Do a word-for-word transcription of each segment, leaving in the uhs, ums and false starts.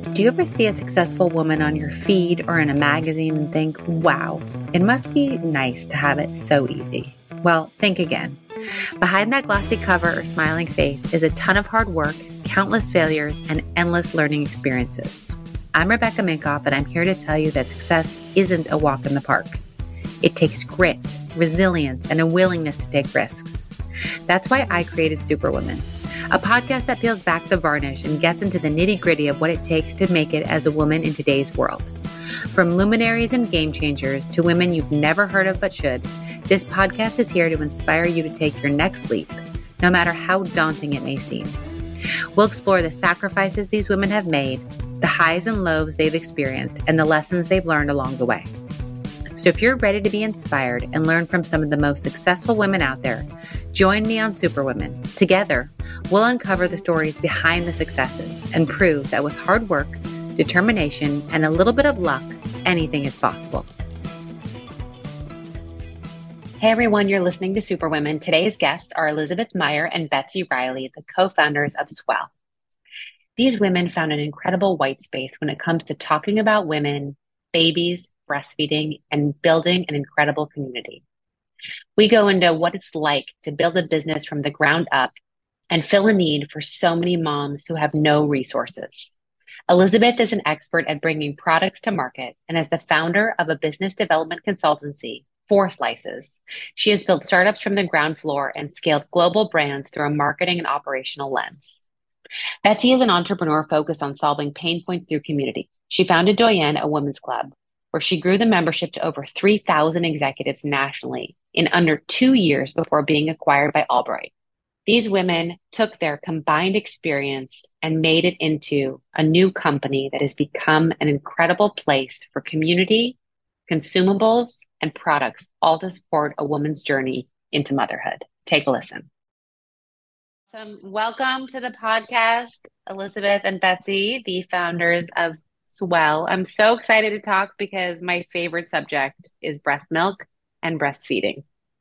Do you ever see a successful woman on your feed or in a magazine and think, wow, it must be nice to have it so easy? Well, think again. Behind that glossy cover or smiling face is a ton of hard work, countless failures, and endless learning experiences. I'm Rebecca Minkoff, and I'm here to tell you that success isn't a walk in the park. It takes grit, resilience, and a willingness to take risks. That's why I created Superwoman, a podcast that peels back the varnish and gets into the nitty-gritty of what it takes to make it as a woman in today's world. From luminaries and game changers to women you've never heard of but should, this podcast is here to inspire you to take your next leap, no matter how daunting it may seem. We'll explore the sacrifices these women have made, the highs and lows they've experienced, and the lessons they've learned along the way. So if you're ready to be inspired and learn from some of the most successful women out there, join me on Superwoman. Together, we'll uncover the stories behind the successes and prove that with hard work, determination, and a little bit of luck, anything is possible. Hey everyone, you're listening to Superwomen. Today's guests are Elizabeth Meyer and Betsy Riley, the co-founders of Swell. These women found an incredible white space when it comes to talking about women, babies, breastfeeding, and building an incredible community. We go into what it's like to build a business from the ground up and fill a need for so many moms who have no resources. Elizabeth is an expert at bringing products to market, and as the founder of a business development consultancy, Four Slices, she has built startups from the ground floor and scaled global brands through a marketing and operational lens. Betsy is an entrepreneur focused on solving pain points through community. She founded Doyen, a women's club, where she grew the membership to over three thousand executives nationally in under two years before being acquired by Albright. These women took their combined experience and made it into a new company that has become an incredible place for community, consumables, and products, all to support a woman's journey into motherhood. Take a listen. Um, welcome to the podcast, Elizabeth and Betsy, the founders of Swell. I'm so excited to talk because my favorite subject is breast milk and breastfeeding.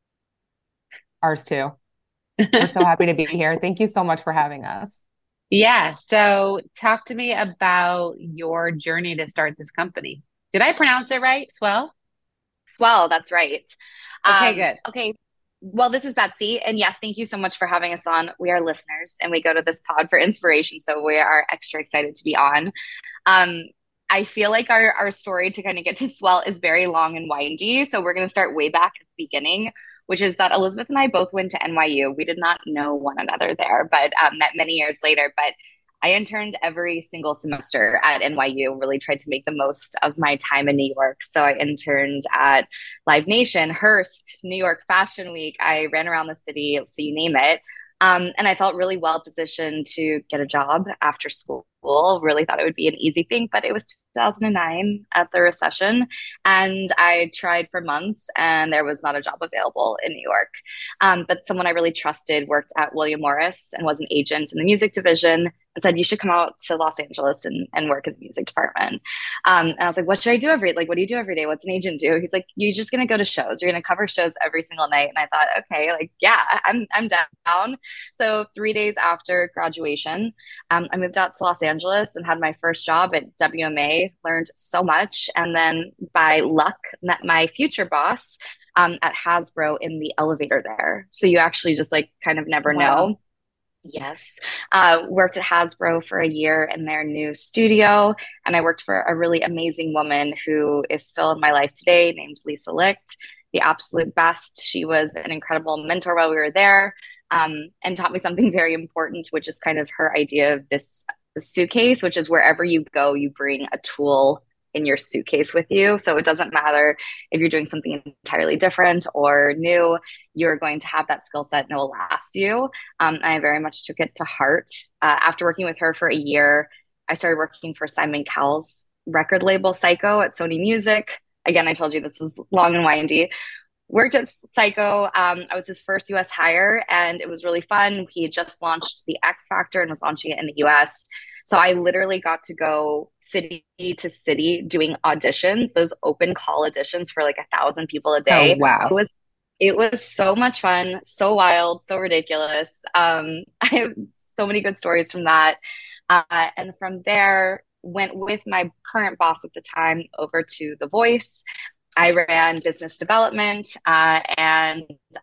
Ours too. We're so happy to be here. Thank you so much for having us. Yeah. So talk to me about your journey to start this company. Did I pronounce it right? Swell? Swell, that's right. Okay, Um, good. okay. Well, this is Betsy. And yes, thank you so much for having us on. We are listeners and we go to this pod for inspiration. So we are extra excited to be on. Um, I feel like our, our story to kind of get to Swell is very long and windy. So we're going to start way back at the beginning, which is that Elizabeth and I both went to N Y U. We did not know one another there, but um, met many years later. But I interned every single semester at N Y U, really tried to make the most of my time in New York. So I interned at Live Nation, Hearst, New York Fashion Week. I ran around the city, so you name it. Um, and I felt really well positioned to get a job after school. Really thought it would be an easy thing, but it was two thousand nine at the recession. And I tried for months and there was not a job available in New York. Um, but someone I really trusted worked at William Morris and was an agent in the music division and said, you should come out to Los Angeles and, and work in the music department. Um, and I was like, what should I do every, like, what do you do every day? What's an agent do? He's like, you're just going to go to shows. You're going to cover shows every single night. And I thought, okay, like, yeah, I'm, I'm down. So three days after graduation, um, I moved out to Los Angeles and had my first job at W M A, learned so much. And then by luck, met my future boss um, at Hasbro in the elevator there. So you actually just like kind of never Wow. know. Yes. Uh, worked at Hasbro for a year in their new studio. And I worked for a really amazing woman who is still in my life today, named Lisa Licht, the absolute best. She was an incredible mentor while we were there, um, and taught me something very important, which is kind of her idea of this suitcase, which is wherever you go, you bring a tool in your suitcase with you. So it doesn't matter if you're doing something entirely different or new, you're going to have that skill set and it will last you. Um, I very much took it to heart. Uh, after working with her for a year, I started working for Simon Cowell's record label, Psycho, at Sony Music. Again, I told you this is long and windy. Worked at Psycho. Um, I was his first U S hire and it was really fun. He had just launched the X Factor and was launching it in the U S. So I literally got to go city to city doing auditions, those open call auditions for like a thousand people a Oh, day. wow. It was it was so much fun, so wild, so ridiculous. Um, I have so many good stories from that. Uh, and from there, went with my current boss at the time over to The Voice. I ran business development, uh, and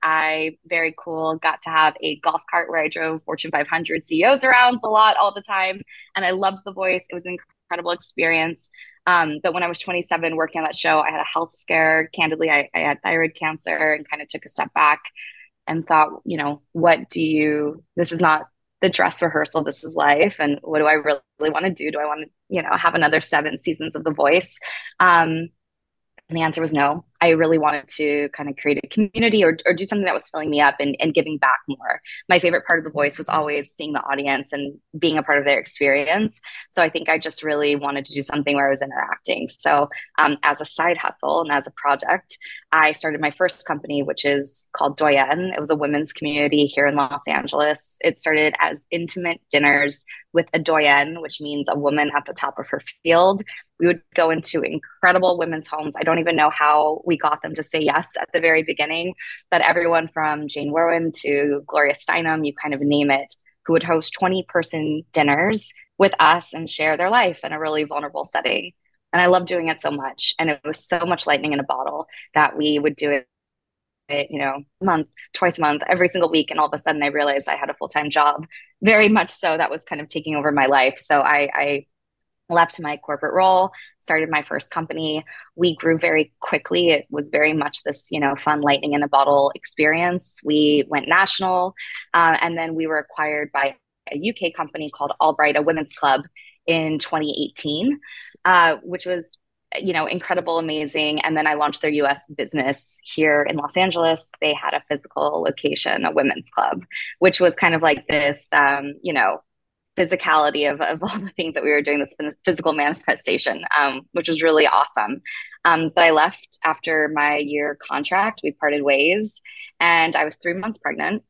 I, very cool, got to have a golf cart where I drove Fortune five hundred C E Os around the lot all the time. And I loved The Voice. It was an incredible experience. Um, but when I was twenty-seven working on that show, I had a health scare. Candidly, I, I had thyroid cancer and kind of took a step back and thought, you know, what do you, this is not the dress rehearsal, this is life. And what do I really, really want to do? Do I want to, you know, have another seven seasons of The Voice? Um, And the answer was no. I really wanted to kind of create a community or, or do something that was filling me up and, and giving back more. My favorite part of The Voice was always seeing the audience and being a part of their experience. So I think I just really wanted to do something where I was interacting. So um, as a side hustle and as a project, I started my first company, which is called Doyenne. It was a women's community here in Los Angeles. It started as intimate dinners with a doyenne, which means a woman at the top of her field. We would go into incredible women's homes. I don't even know how we got them to say yes at the very beginning, but everyone from Jane Warren to Gloria Steinem, you kind of name it, who would host twenty person dinners with us and share their life in a really vulnerable setting. And I love doing it so much. And it was so much lightning in a bottle that we would do it you know, a month, twice a month, every single week. And all of a sudden I realized I had a full-time job, very much so that was kind of taking over my life. So I, I left my corporate role, started my first company. We grew very quickly. It was very much this, you know, fun lightning in a bottle experience. We went national, uh, and then we were acquired by a U K company called Albright, a women's club, in twenty eighteen, uh, which was you know, incredible, amazing. And then I launched their U S business here in Los Angeles. They had a physical location, a women's club, which was kind of like this, um, you know, physicality of, of all the things that we were doing, this physical manifestation, um, which was really awesome. Um, but I left after my year contract. We parted ways and I was three months pregnant.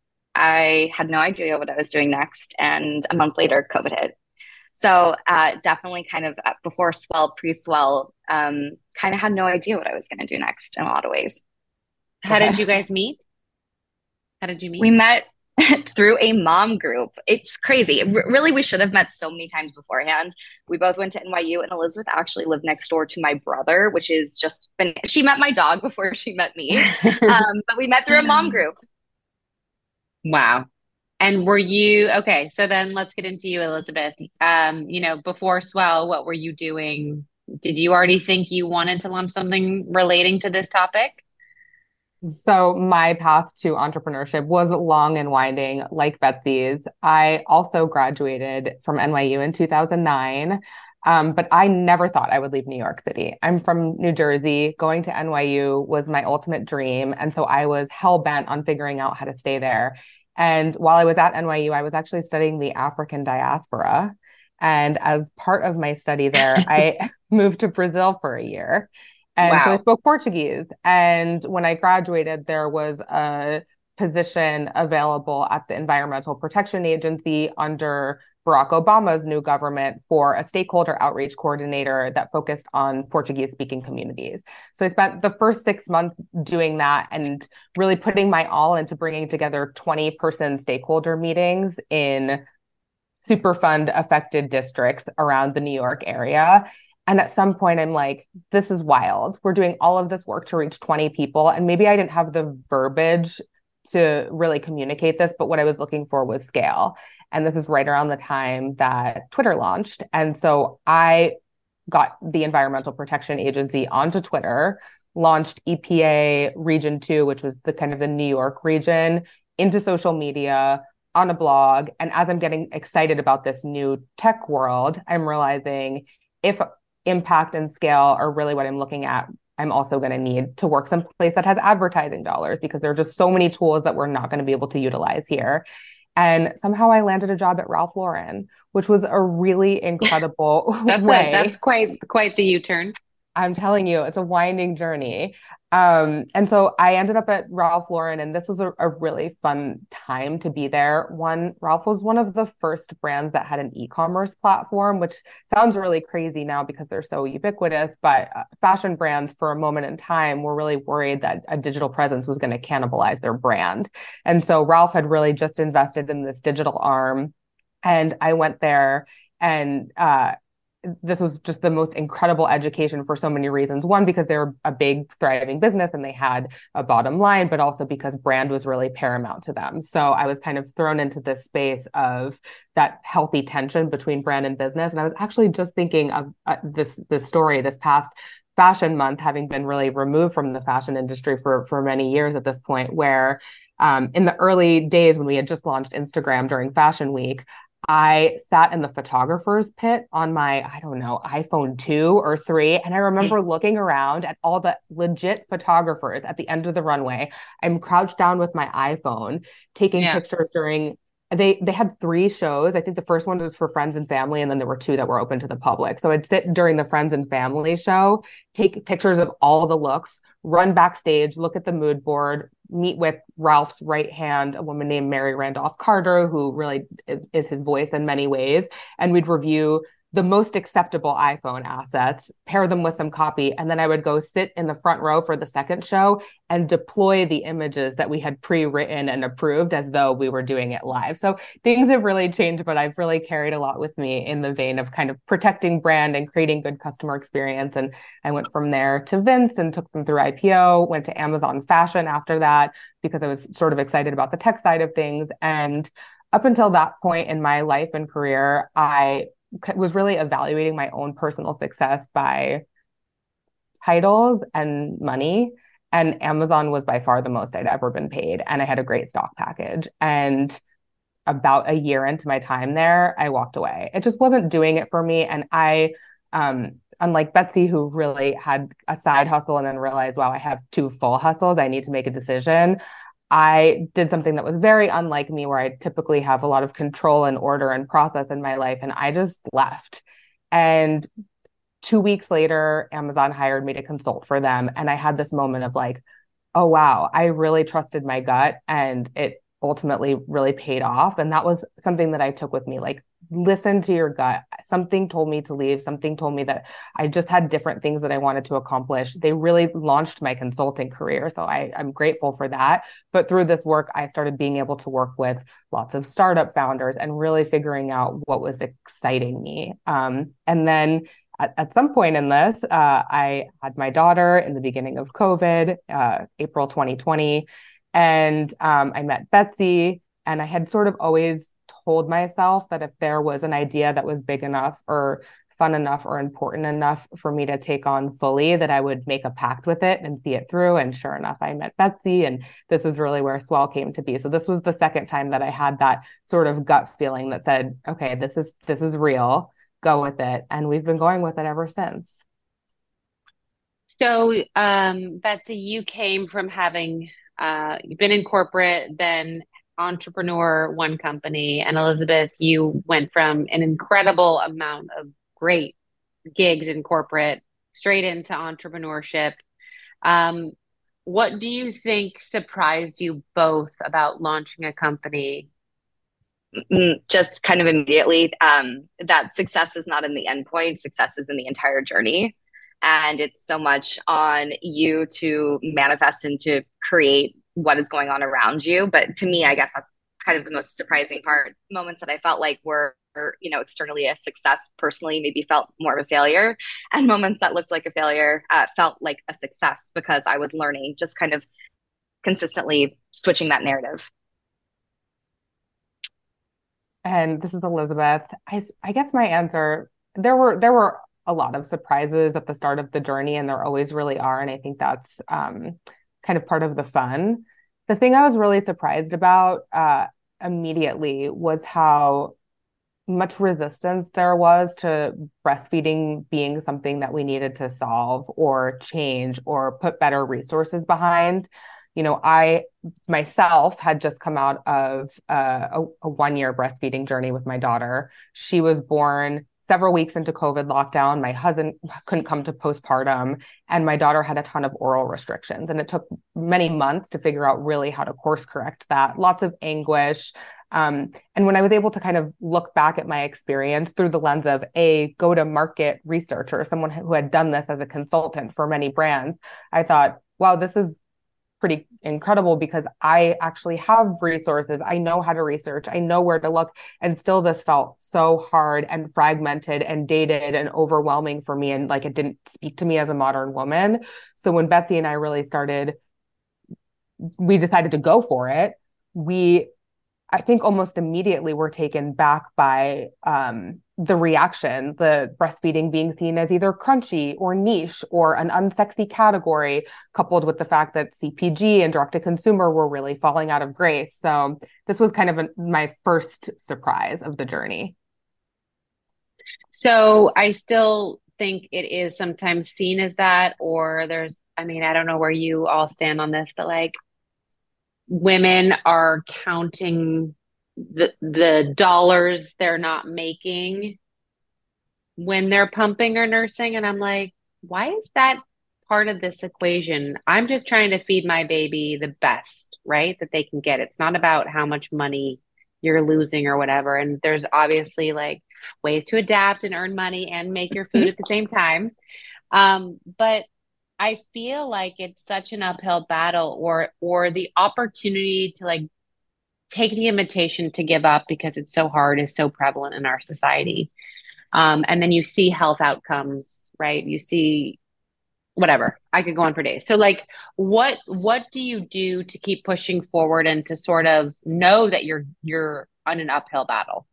I had no idea what I was doing next. And a month later, COVID hit. So uh, definitely kind of before swell, pre-swell, um, kind of had no idea what I was going to do next in a lot of ways. How did you guys meet? How did you meet? We met through a mom group. It's crazy. R- really, we should have met so many times beforehand. We both went to N Y U, and Elizabeth actually lived next door to my brother, which is just been, she met my dog before she met me. um, but we met through a mom group. Wow. And were you, okay, so then let's get into you, Elizabeth. Um, you know, before Swell, what were you doing? Did you already think you wanted to launch something relating to this topic? So my path to entrepreneurship was long and winding, like Betsy's. I also graduated from N Y U in two thousand nine, um, but I never thought I would leave New York City. I'm from New Jersey. Going to N Y U was my ultimate dream. And so I was hell-bent on figuring out how to stay there. And while I was at N Y U, I was actually studying the African diaspora. And as part of my study there, I moved to Brazil for a year. And wow. So I spoke Portuguese. And when I graduated, there was a position available at the Environmental Protection Agency under Barack Obama's new government for a stakeholder outreach coordinator that focused on Portuguese-speaking communities. So I spent the first six months doing that and really putting my all into bringing together twenty-person stakeholder meetings in Superfund-affected districts around the New York area. And at some point, I'm like, this is wild. We're doing all of this work to reach twenty people. And maybe I didn't have the verbiage to really communicate this, but what I was looking for was scale. And this is right around the time that Twitter launched. And so I got the Environmental Protection Agency onto Twitter, launched E P A Region two, which was the kind of the New York region, into social media, on a blog. And as I'm getting excited about this new tech world, I'm realizing if impact and scale are really what I'm looking at, I'm also going to need to work someplace that has advertising dollars, because there are just so many tools that we're not going to be able to utilize here. And somehow I landed a job at Ralph Lauren, which was a really incredible that's way. A, that's quite quite the U-turn. I'm telling you, it's a winding journey. Um, and so I ended up at Ralph Lauren, and this was a, a really fun time to be there. One, Ralph was one of the first brands that had an e-commerce platform, which sounds really crazy now because they're so ubiquitous, but uh, fashion brands for a moment in time were really worried that a digital presence was going to cannibalize their brand. And so Ralph had really just invested in this digital arm, and I went there and uh, this was just the most incredible education for so many reasons. One, because they're a big, thriving business and they had a bottom line, but also because brand was really paramount to them. So I was kind of thrown into this space of that healthy tension between brand and business. And I was actually just thinking of uh, this, this story this past fashion month, having been really removed from the fashion industry for, for many years at this point, where um, in the early days when we had just launched Instagram during Fashion Week, I sat in the photographer's pit on my, I don't know, iPhone two or three. And I remember looking around at all the legit photographers at the end of the runway. I'm crouched down with my iPhone, taking yeah. pictures during, they, they had three shows. I think the first one was for friends and family, and then there were two that were open to the public. So I'd sit during the friends and family show, take pictures of all the looks, run backstage, look at the mood board, meet with Ralph's right hand, a woman named Mary Randolph Carter, who really is, is his voice in many ways. And we'd review the most acceptable iPhone assets, pair them with some copy, and then I would go sit in the front row for the second show and deploy the images that we had pre-written and approved as though we were doing it live. So things have really changed, but I've really carried a lot with me in the vein of kind of protecting brand and creating good customer experience. And I went from there to Vince and took them through I P O, went to Amazon Fashion after that because I was sort of excited about the tech side of things. And up until that point in my life and career, I was really evaluating my own personal success by titles and money. And Amazon was by far the most I'd ever been paid. And I had a great stock package. And about a year into my time there, I walked away. It just wasn't doing it for me. And I, um, unlike Betsy, who really had a side hustle and then realized, wow, I have two full hustles, I need to make a decision. I did something that was very unlike me, where I typically have a lot of control and order and process in my life. And I just left. And two weeks later, Amazon hired me to consult for them. And I had this moment of like, oh, wow, I really trusted my gut, and it ultimately really paid off. And that was something that I took with me, like, listen to your gut. Something told me to leave. Something told me that I just had different things that I wanted to accomplish. They really launched my consulting career. So I, I'm grateful for that. But through this work, I started being able to work with lots of startup founders and really figuring out what was exciting me. Um, and then at, at some point in this, uh, I had my daughter in the beginning of COVID, uh, April twenty twenty. And um, I met Betsy, and I had sort of always told myself that if there was an idea that was big enough or fun enough or important enough for me to take on fully, that I would make a pact with it and see it through. And sure enough, I met Betsy, and this is really where Swell came to be. So this was the second time that I had that sort of gut feeling that said, okay, this is, this is real, go with it. And we've been going with it ever since. So, um, Betsy, you came from having, uh, you've been in corporate, then entrepreneur, one company, and Elizabeth, you went from an incredible amount of great gigs in corporate straight into entrepreneurship. Um, what do you think surprised you both about launching a company? Just kind of immediately, um, that success is not in the end point. Success is in the entire journey. And it's so much on you to manifest and to create what is going on around you. But to me, I guess that's kind of the most surprising part. Moments that I felt like were, you know, externally a success, personally maybe felt more of a failure. And moments that looked like a failure uh, felt like a success, because I was learning, just kind of consistently switching that narrative. And this is Elizabeth. I, I guess my answer, there were, there were a lot of surprises at the start of the journey, and there always really are. And I think that's um, kind of part of the fun. The thing I was really surprised about uh, immediately was how much resistance there was to breastfeeding being something that we needed to solve or change or put better resources behind. You know, I myself had just come out of uh, a, a one-year breastfeeding journey with my daughter. She was born several weeks into COVID lockdown. My husband couldn't come to postpartum, and my daughter had a ton of oral restrictions. And it took many months to figure out really how to course correct that. Lots of anguish. Um, and when I was able to kind of look back at my experience through the lens of a go-to-market researcher, someone who had done this as a consultant for many brands, I thought, wow, this is pretty incredible because I actually have resources. I know how to research. I know where to look. And still this felt so hard and fragmented and dated and overwhelming for me. And like, it didn't speak to me as a modern woman. So when Betsy and I really started, we decided to go for it. We, I think almost immediately were taken back by um, the reaction, the breastfeeding being seen as either crunchy or niche or an unsexy category, coupled with the fact that C P G and direct to consumer were really falling out of grace. So this was kind of a, my first surprise of the journey. So I still think it is sometimes seen as that, or there's, I mean, I don't know where you all stand on this, but like women are counting the the dollars they're not making when they're pumping or nursing. And I'm like, why is that part of this equation? I'm just trying to feed my baby the best, right? That they can get. It's not about how much money you're losing or whatever. And there's obviously like ways to adapt and earn money and make your food at the same time. Um, but I feel like it's such an uphill battle, or or the opportunity to like take the invitation to give up because it's so hard is so prevalent in our society. Um, and then you see health outcomes, right? You see whatever. I could go on for days. So like what what do you do to keep pushing forward and to sort of know that you're you're on an uphill battle?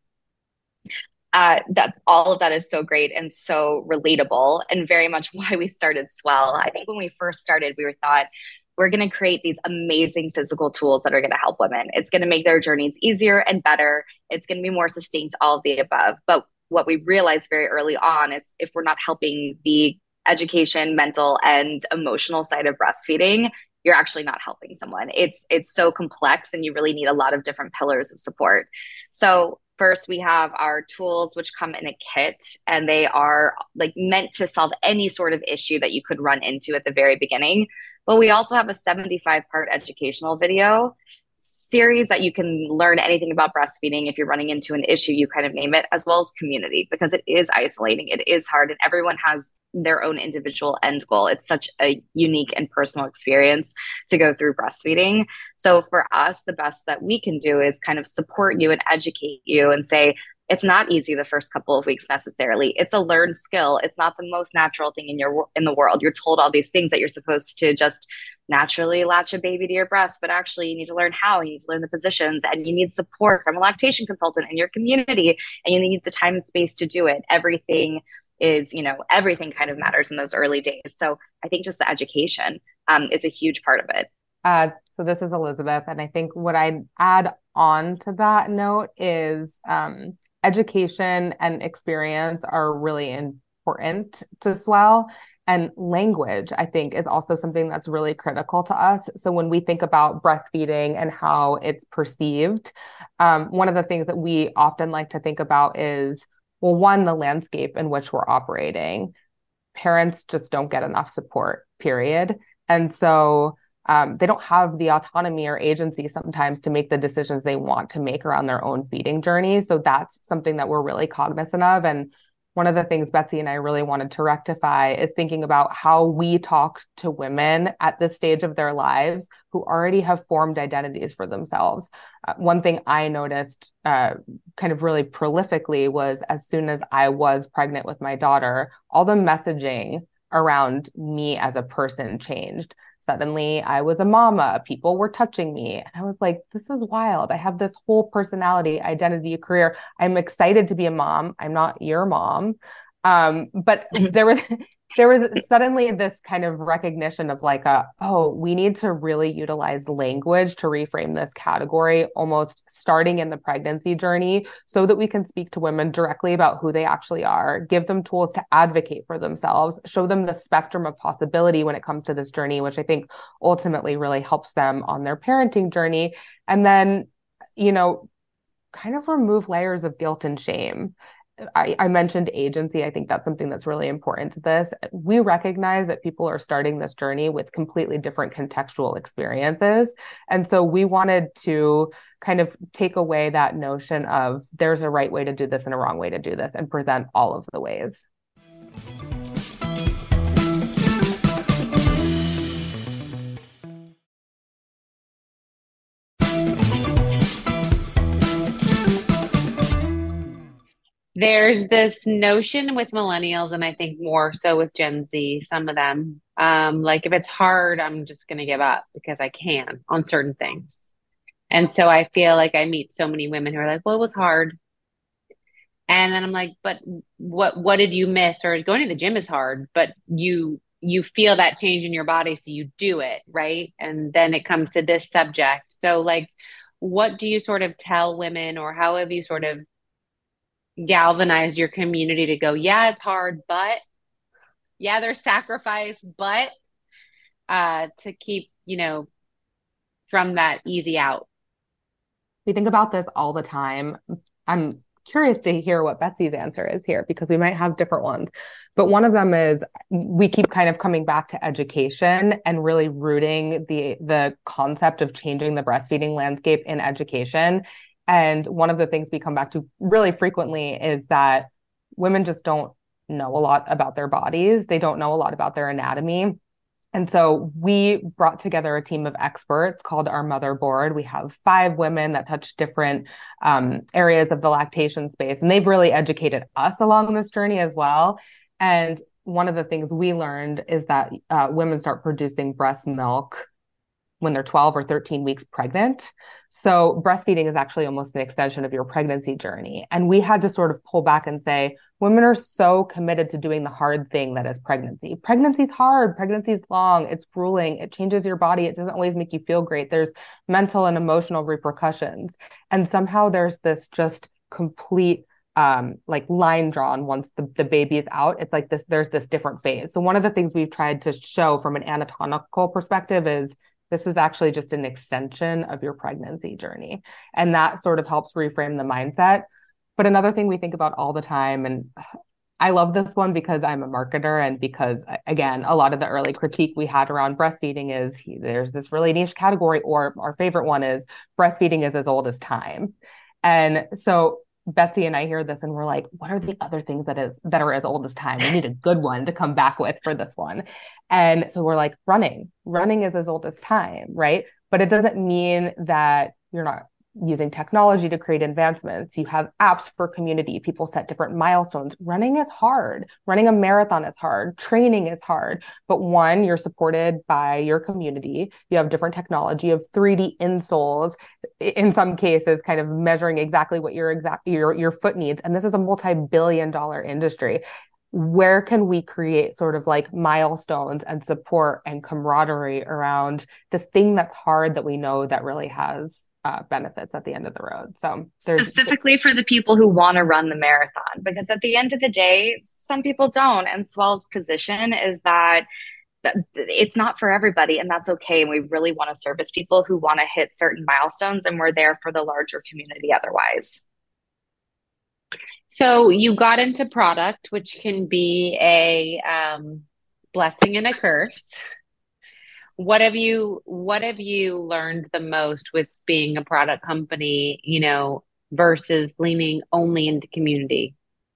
Uh, that all of that is so great and so relatable, and very much why we started Swell. I think when we first started, we were thought we're going to create these amazing physical tools that are going to help women. It's going to make their journeys easier and better. It's going to be more sustained, all of the above. But what we realized very early on is if we're not helping the education, mental, and emotional side of breastfeeding, you're actually not helping someone. It's it's so complex, and you really need a lot of different pillars of support. So first, we have our tools, which come in a kit, and they are like meant to solve any sort of issue that you could run into at the very beginning. But we also have a seventy-five part educational video series that you can learn anything about breastfeeding if you're running into an issue, you kind of name it, as well as community, because it is isolating, it is hard, and everyone has their own individual end goal. It's such a unique and personal experience to go through breastfeeding. So for us, the best that we can do is kind of support you and educate you and say, it's not easy the first couple of weeks necessarily. It's a learned skill. It's not the most natural thing in your in the world. You're told all these things that you're supposed to just naturally latch a baby to your breast, but actually you need to learn how, you need to learn the positions, and you need support from a lactation consultant in your community, and you need the time and space to do it. Everything is, you know, everything kind of matters in those early days. So I think just the education um, is a huge part of it. Uh, so this is Elizabeth. And I think what I'd add on to that note is um, education and experience are really important to Swell. And language, I think, is also something that's really critical to us. So when we think about breastfeeding and how it's perceived, um, one of the things that we often like to think about is, well, one, the landscape in which we're operating. Parents just don't get enough support, period. And so um, they don't have the autonomy or agency sometimes to make the decisions they want to make around their own feeding journey. So that's something that we're really cognizant of. And one of the things Betsy and I really wanted to rectify is thinking about how we talk to women at this stage of their lives who already have formed identities for themselves. Uh, one thing I noticed uh, kind of really prolifically was as soon as I was pregnant with my daughter, all the messaging around me as a person changed. Suddenly I was a mama, people were touching me. And I was like, this is wild. I have this whole personality, identity, career. I'm excited to be a mom. I'm not your mom. Um, but there was there was suddenly this kind of recognition of like, a, oh, we need to really utilize language to reframe this category, almost starting in the pregnancy journey, so that we can speak to women directly about who they actually are, give them tools to advocate for themselves, show them the spectrum of possibility when it comes to this journey, which I think ultimately really helps them on their parenting journey. And then, you know, kind of remove layers of guilt and shame. I, I mentioned agency. I think that's something that's really important to this. We recognize that people are starting this journey with completely different contextual experiences. And so we wanted to kind of take away that notion of there's a right way to do this and a wrong way to do this, and present all of the ways. There's this notion with millennials, and I think more so with Gen Z, some of them, um, like if it's hard, I'm just going to give up because I can on certain things. And so I feel like I meet so many women who are like, well, it was hard. And then I'm like, but what what did you miss? Or going to the gym is hard, but you you feel that change in your body, so you do it, right? And then it comes to this subject. So like, what do you sort of tell women, or how have you sort of galvanized your community to go, yeah, it's hard, but yeah, there's sacrifice, but uh to keep, you know, from that easy out? We think about this all the time. I'm curious to hear what Betsy's answer is here because we might have different ones. But one of them is we keep kind of coming back to education and really rooting the the concept of changing the breastfeeding landscape in education. And one of the things we come back to really frequently is that women just don't know a lot about their bodies. They don't know a lot about their anatomy. And so we brought together a team of experts called our Motherboard. We have five women that touch different um, areas of the lactation space, and they've really educated us along this journey as well. And one of the things we learned is that uh, women start producing breast milk when they're twelve or thirteen weeks pregnant. So breastfeeding is actually almost an extension of your pregnancy journey. And we had to sort of pull back and say, women are so committed to doing the hard thing that is pregnancy. Pregnancy is hard. Pregnancy is long. It's grueling. It changes your body. It doesn't always make you feel great. There's mental and emotional repercussions. And somehow there's this just complete um, like line drawn once the, the baby is out. It's like this, there's this different phase. So one of the things we've tried to show from an anatomical perspective is this is actually just an extension of your pregnancy journey. And that sort of helps reframe the mindset. But another thing we think about all the time, and I love this one because I'm a marketer and because, again, a lot of the early critique we had around breastfeeding is there's this really niche category, or our favorite one is breastfeeding is as old as time. And so Betsy and I hear this and we're like, what are the other things that is that are as old as time? We need a good one to come back with for this one. And so we're like, running. Running is as old as time, right? But it doesn't mean that you're not using technology to create advancements. You have apps for community. People set different milestones. Running is hard. Running a marathon is hard. Training is hard. But one, you're supported by your community. You have different technology. You have three D insoles, in some cases, kind of measuring exactly what your exact your, your foot needs. And this is a multi-billion dollar industry. Where can we create sort of like milestones and support and camaraderie around this thing that's hard that we know that really has Uh, benefits at the end of the road? So there's specifically for the people who want to run the marathon, because at the end of the day, some people don't. And Swell's position is that it's not for everybody, and that's okay. And we really want to service people who want to hit certain milestones, and we're there for the larger community otherwise. So you got into product, which can be a um, blessing and a curse. What have you what have you learned the most with being a product company, you know, versus leaning only into community?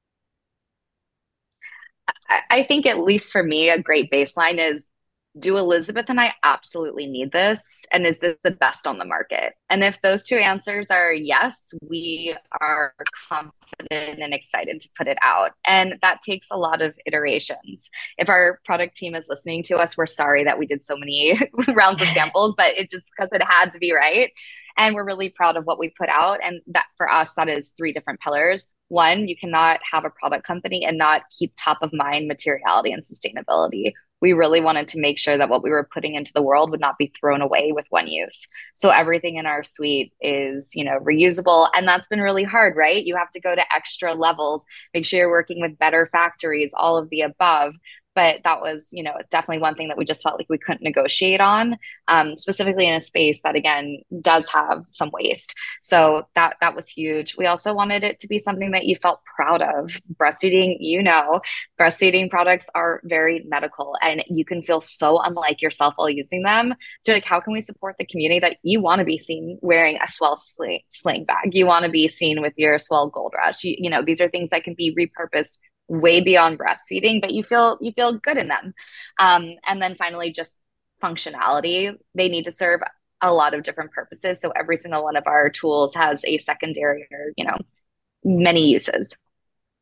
I think, at least for me, a great baseline is, do Elizabeth and I absolutely need this? And is this the best on the market? And if those two answers are yes, we are confident and excited to put it out. And that takes a lot of iterations. If our product team is listening to us, we're sorry that we did so many rounds of samples, but it just because it had to be right. And we're really proud of what we put out. And that, for us, that is three different pillars. One, you cannot have a product company and not keep top of mind materiality and sustainability. We really wanted to make sure that what we were putting into the world would not be thrown away with one use. So everything in our suite is, you know, reusable. And that's been really hard, right? You have to go to extra levels, make sure you're working with better factories, all of the above. But that was, you know, definitely one thing that we just felt like we couldn't negotiate on, um, specifically in a space that, again, does have some waste. So that that was huge. We also wanted it to be something that you felt proud of. Breastfeeding, you know, breastfeeding products are very medical, and you can feel so unlike yourself while using them. So, like, how can we support the community that you want to be seen wearing a Swell sling, sling bag? You want to be seen with your Swell Gold Rush. You, you know, these are things that can be repurposed way beyond breastfeeding, but you feel you feel good in them. Um, and then finally, just functionality. They need to serve a lot of different purposes. So every single one of our tools has a secondary or, you know, many uses.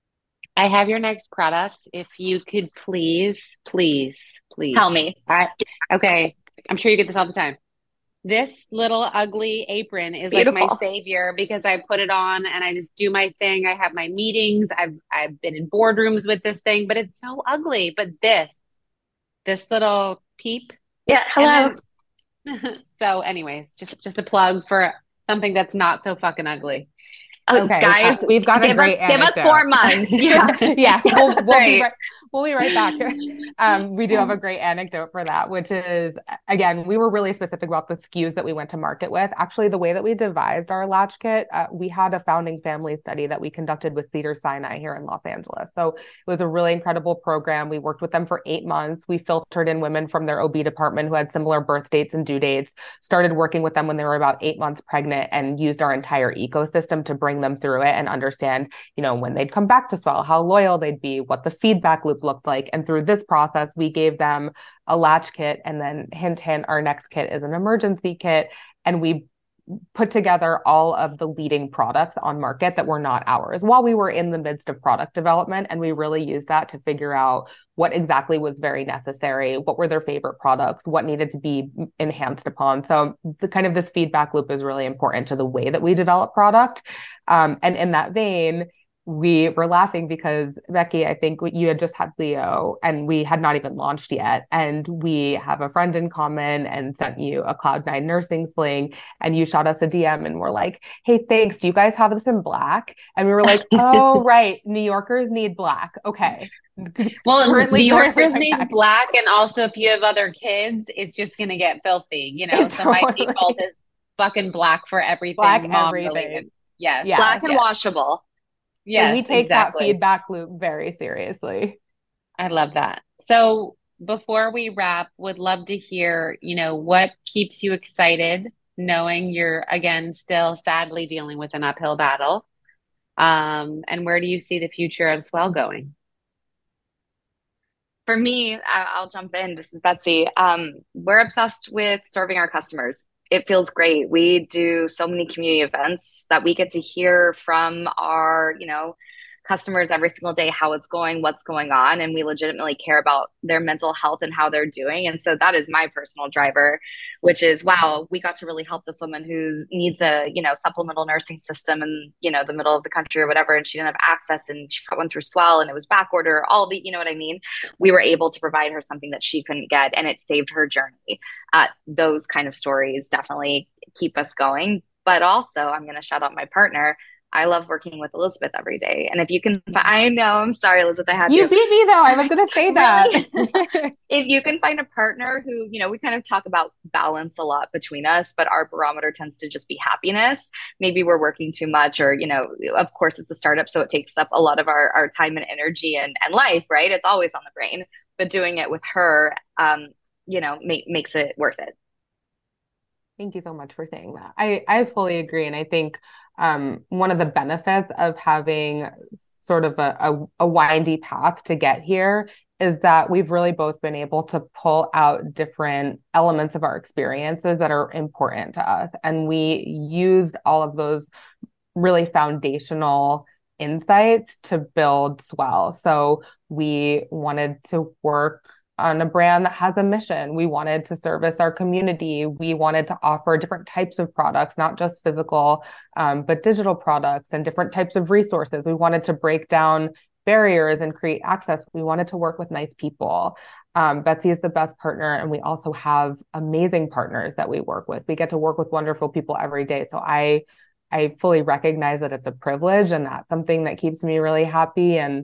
I have your next product. If you could please, please, please. Tell me. I, okay. I'm sure you get this all the time. This little ugly apron It's is like my beautiful. savior because I put it on and I just do my thing. I have my meetings. I've I've been in boardrooms with this thing, but it's so ugly. But this, this little peep, Yeah, and hello. then so anyways, just just a plug for something that's not so fucking ugly. Uh, Okay, uh, guys, we've got a give us great give us anecdote. four months. Yeah. Yeah, Yeah, we'll that's we'll be right. right we'll be right back. Um, we do have a great anecdote for that, which is again, we were really specific about the S K Us that we went to market with. Actually, the way that we devised our latch kit, uh, we had a founding family study that we conducted with Cedars-Sinai here in Los Angeles. So it was a really incredible program. We worked with them for eight months. We filtered in women from their O B department who had similar birth dates and due dates, started working with them when they were about eight months pregnant, and used our entire ecosystem to bring them through it and understand, you know, when they'd come back to Swell, how loyal they'd be, what the feedback loop looked like. And through this process, we gave them a latch kit, and then hint, hint, our next kit is an emergency kit. And we put together all of the leading products on market that were not ours while we were in the midst of product development. And we really used that to figure out what exactly was very necessary, what were their favorite products, what needed to be enhanced upon. So the kind of this feedback loop is really important to the way that we develop product. Um, and in that vein, we were laughing because Becky, I think you had just had Leo and we had not even launched yet. And we have a friend in common and sent you a Cloud Nine nursing sling, and you shot us a D M and we're like, hey, thanks. Do you guys have this in black? And we were like, oh, right. New Yorkers need black. Okay. Well, Currently, New currently Yorkers my need package. black, and also if you have other kids, it's just gonna get filthy, you know. It So my default totally is fucking black for black everything mom related. everything. Yes, Yes. Black and yes, washable. And yes, we take that exactly. feedback loop very seriously. I love that. So before we wrap, would love to hear, you know, what keeps you excited knowing you're again still sadly dealing with an uphill battle. Um, and where do you see the future of Swell going? For me, I- I'll jump in. This is Betsy. Um, we're obsessed with serving our customers. It feels great. We do so many community events that we get to hear from our, you know, customers every single day how it's going, what's going on, and we legitimately care about their mental health and how they're doing. And so that is my personal driver, which is wow, we got to really help this woman who needs a, you know, supplemental nursing system in, you know, the middle of the country or whatever, and she didn't have access and she got one through Swell and it was back order, all the, you know what I mean? We were able to provide her something that she couldn't get and it saved her journey. Uh, those kind of stories definitely keep us going. But also, I'm going to shout out my partner. I love working with Elizabeth every day. And if you can, I know, I'm sorry, Elizabeth, I had You to. beat me though. I was going to say Really? that. If you can find a partner who, you know, we kind of talk about balance a lot between us, but our barometer tends to just be happiness. Maybe we're working too much, or, you know, of course it's a startup, so it takes up a lot of our, our time and energy and, and life, right? It's always on the brain, but doing it with her, um, you know, make, makes it worth it. Thank you so much for saying that. I, I fully agree. And I think um, one of the benefits of having sort of a, a, a windy path to get here is that we've really both been able to pull out different elements of our experiences that are important to us. And we used all of those really foundational insights to build Swell. So we wanted to work on a brand that has a mission. We wanted to service our community. We wanted to offer different types of products, not just physical, um, but digital products and different types of resources. We wanted to break down barriers and create access. We wanted to work with nice people. Um, Betsy is the best partner, and we also have amazing partners that we work with. We get to work with wonderful people every day. So I I fully recognize that it's a privilege, and that's something that keeps me really happy. And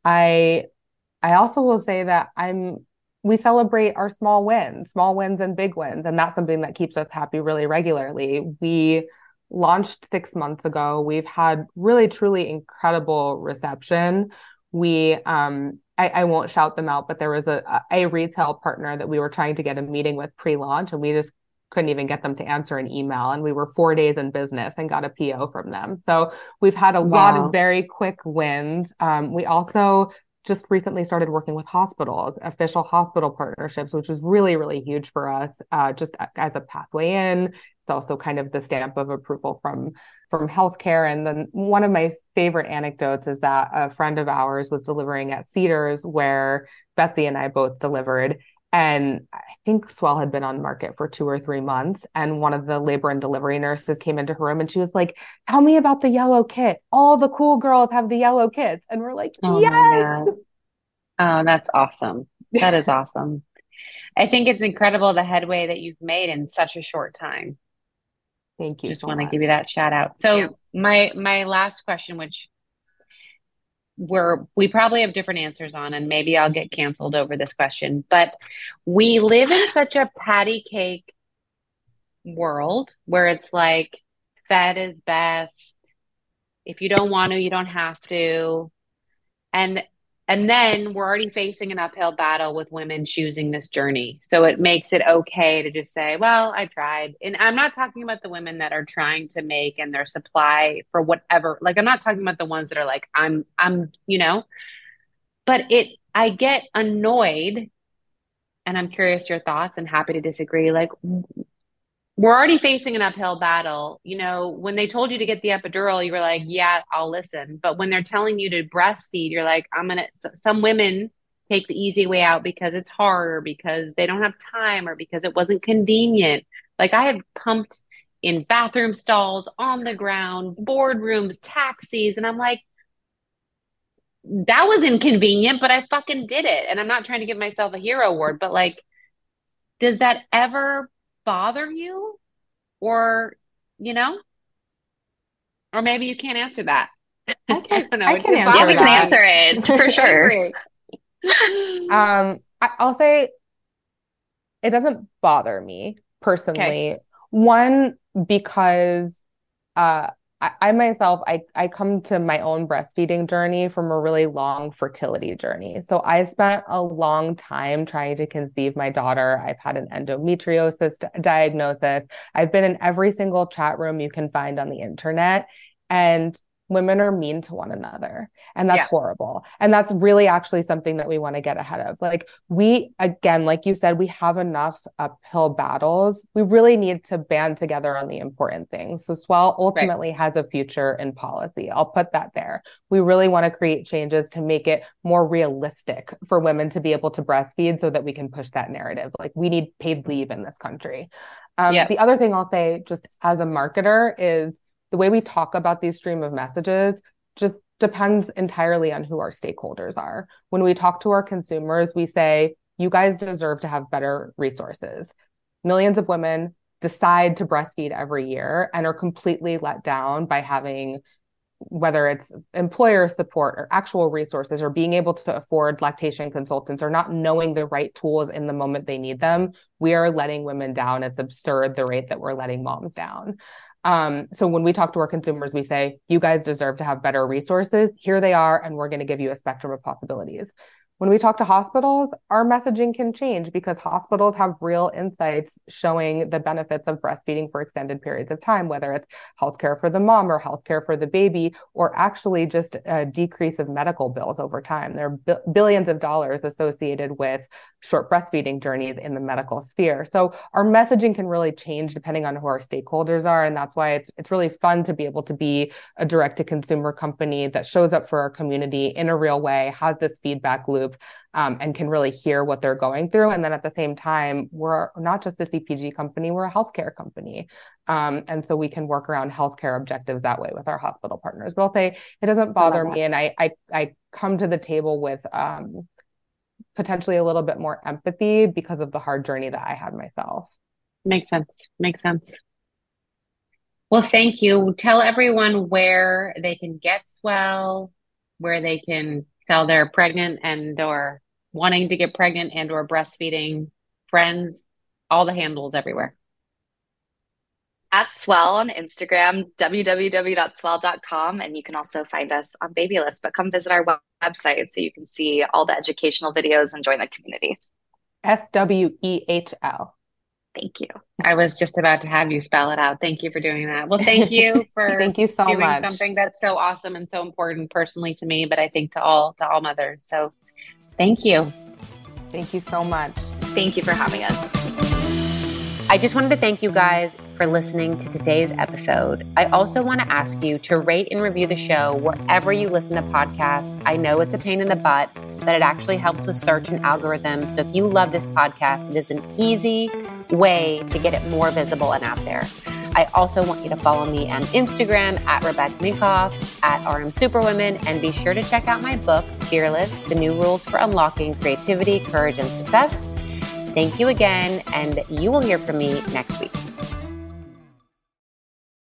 I I also will say that I'm we celebrate our small wins, small wins and big wins, and that's something that keeps us happy really regularly. We launched six months ago. We've had really truly incredible reception. We um I, I won't shout them out, but there was a a retail partner that we were trying to get a meeting with pre-launch, and we just couldn't even get them to answer an email. And we were four days in business and got a P O from them. So we've had a lot of Wow. very quick wins. Um, we also just recently started working with hospitals, official hospital partnerships, which was really, really huge for us, uh, just as a pathway in. It's also kind of the stamp of approval from, from healthcare. And then one of my favorite anecdotes is that a friend of ours was delivering at Cedars, where Betsy and I both delivered. And I think Swell had been on the market for two or three months. And one of the labor and delivery nurses came into her room and she was like, tell me about the yellow kit. All the cool girls have the yellow kits. And we're like, Oh my yes. God. Oh, that's awesome. That is awesome. I think it's incredible the headway that you've made in such a short time. Thank you Just so want to much. give you that shout out. So my my last question, which we're we probably have different answers on, and maybe I'll get canceled over this question, but we live in such a patty cake world where it's like fed is best. If you don't want to, you don't have to. And and then we're already facing an uphill battle with women choosing this journey. So it makes it okay to just say, well, I tried. And I'm not talking about the women that are trying to make and their supply for whatever. Like I'm not talking about the ones that are like, I'm I'm, you know, but it I get annoyed, and I'm curious your thoughts and happy to disagree. Like we're already facing an uphill battle. You know, when they told you to get the epidural, you were like, yeah, I'll listen. But when they're telling you to breastfeed, you're like, I'm going to, some women take the easy way out because it's hard or because they don't have time or because it wasn't convenient. Like I have pumped in bathroom stalls, on the ground, boardrooms, taxis. And I'm like, that was inconvenient, but I fucking did it. And I'm not trying to give myself a hero award, but like, does that ever bother you? Or, you know, or maybe you can't answer that. I I can don't know. I It, can it Yeah, answer we bothers can that. answer me. it for sure. Angry. Um, I, I'll say it doesn't bother me Okay. personally. One, because uh, I, I myself, I, I come to my own breastfeeding journey from a really long fertility journey. So I spent a long time trying to conceive my daughter. I've had an endometriosis diagnosis. I've been in every single chat room you can find on the internet. And women are mean to one another. And that's Yeah. horrible. And that's really actually something that we want to get ahead of. Like we, again, like you said, we have enough uphill battles. We really need to band together on the important things. So Swell Right. ultimately has a future in policy. I'll put that there. We really want to create changes to make it more realistic for women to be able to breastfeed so that we can push that narrative. Like we need paid leave in this country. Um, Yeah. the other thing I'll say just as a marketer is the way we talk about these stream of messages just depends entirely on who our stakeholders are. When we talk to our consumers, we say, you guys deserve to have better resources. Millions of women decide to breastfeed every year and are completely let down by having, whether it's employer support or actual resources or being able to afford lactation consultants or not knowing the right tools in the moment they need them. We are letting women down. It's absurd the rate that we're letting moms down. Um, so when we talk to our consumers, we say, you guys deserve to have better resources. Here they are, and we're going to give you a spectrum of possibilities. When we talk to hospitals, our messaging can change because hospitals have real insights showing the benefits of breastfeeding for extended periods of time, whether it's healthcare for the mom or healthcare for the baby, or actually just a decrease of medical bills over time. There are b- billions of dollars associated with short breastfeeding journeys in the medical sphere. So our messaging can really change depending on who our stakeholders are. And that's why it's it's really fun to be able to be a direct-to-consumer company that shows up for our community in a real way, has this feedback loop, um, and can really hear what they're going through. And then at the same time, we're not just a C P G company, we're a healthcare company. Um, and so we can work around healthcare objectives that way with our hospital partners. But I'll say it doesn't bother me. And I, I, I come to the table with um, potentially a little bit more empathy because of the hard journey that I had myself. Makes sense. Makes sense. Well, thank you. Tell everyone where they can get Swell, where they can tell they're pregnant and or wanting to get pregnant and or breastfeeding, friends, all the handles everywhere. At Swell on Instagram, w w w dot swell dot com. And you can also find us on Babylist, but come visit our web- website so you can see all the educational videos and join the community. S W E H L. Thank you. I was just about to have you spell it out. Thank you for doing that. Well, thank you for Thank you so doing much. something that's so awesome and so important personally to me, but I think to all to all mothers. So thank you. Thank you so much. Thank you for having us. I just wanted to thank you guys for listening to today's episode. I also want to ask you to rate and review the show wherever you listen to podcasts. I know it's a pain in the butt, but it actually helps with search and algorithms. So if you love this podcast, it is an easy way to get it more visible and out there. I also want you to follow me on Instagram at Rebecca Minkoff, at R M Superwomen, and be sure to check out my book, Fearless, The New Rules for Unlocking Creativity, Courage, and Success. Thank you again, and you will hear from me next week.